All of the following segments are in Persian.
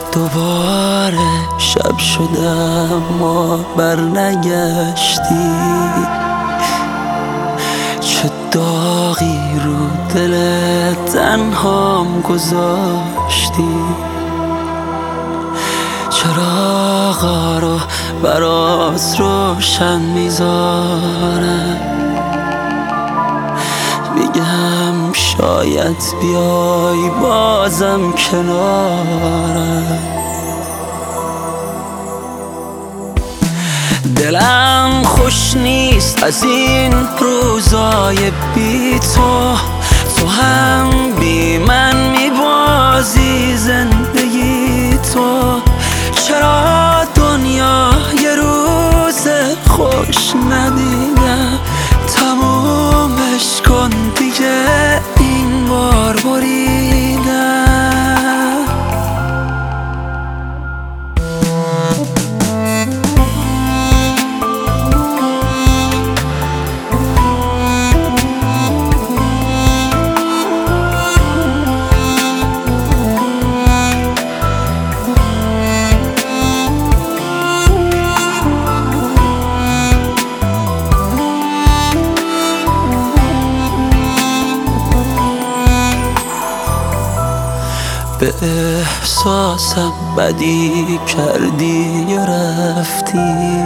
دوباره شب شدم ما برنگشتی، چه داغی رو دلت تنهام گذاشتی. چراغا رو برات روشن میذارم، میگم شاید بیای بازم کنارم. دلم خوش نیست از این روزای بی تو، تو هم بی من میبازی زندگی تو. چرا دنیا یه روز خوش ندیدم، تمومش کن دیگه این بار بریدم. به احساسم بدی کردی یا رفتی،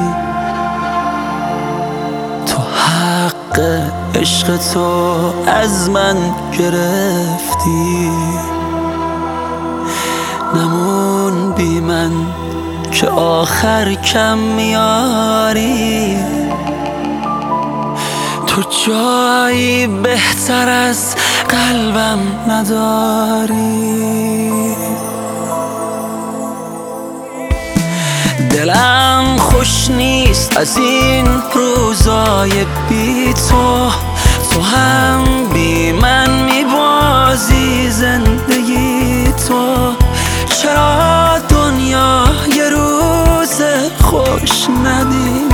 تو حق عشق تو از من گرفتی. نمون بی من که آخر کم میاری، تو جایی بهتر از قلبم نداری. دلم خوش نیست از این روزای بی تو، تو هم بی من میبازی زندگی تو. چرا دنیا یه روز خوش ندید